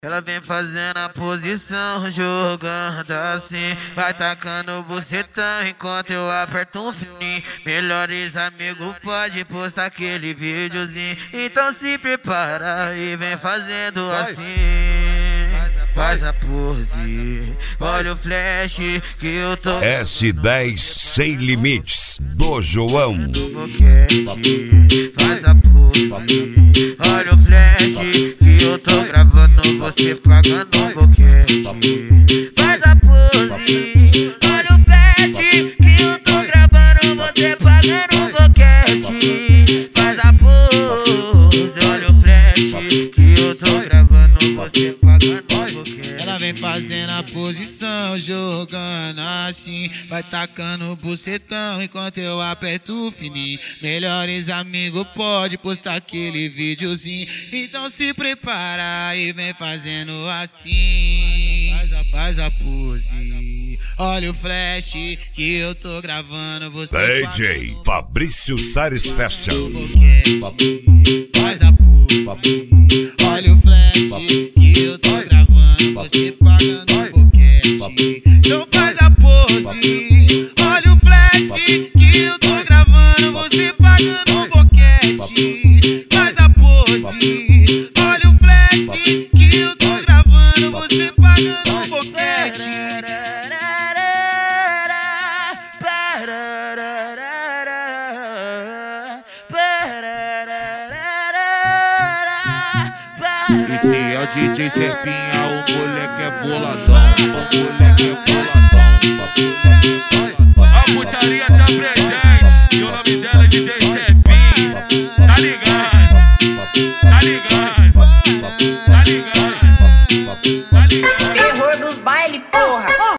Ela vem fazendo a posição, jogando assim. Vai tacando bucetão enquanto eu aperto um fininho. Melhores amigos pode postar aquele videozinho. Então se prepara e vem fazendo assim. Faz a pose, olha o flash que eu tô. S10 Sem Limites do João. Faz a pose, olha o flash que eu tô gravando, você pagando um boquete. Faz a pose, olha o flash que eu tô gravando, você pagando um boquete. Faz a pose, olha o flash que eu tô gravando, você pagando um boquete. Ela vem fazendo a posição, jogando assim. Vai tacando o bucetão enquanto eu aperto o fininho. Melhores amigos pode postar aquele videozinho. Então se prepara e vem fazendo assim. Faz a pose, olha o flash que eu tô gravando, você DJ Fabrício Sares Fashion. Faz a pose, olha o flash que eu tô gravando, você pagando um boquete. Então faz a pose, olha o flash que eu tô gravando, você pagando um boquete. Faz a pose, olha o flash que eu tô gravando, você pagando um boquete. Esse é o DJ Serpinha, o moleque é boladão, o moleque é boladão. A putaria tá presente, e o nome dela é DJ Serpinha. Tá ligado, tá ligado, tá ligado, tá ligado. Terror dos baile, porra!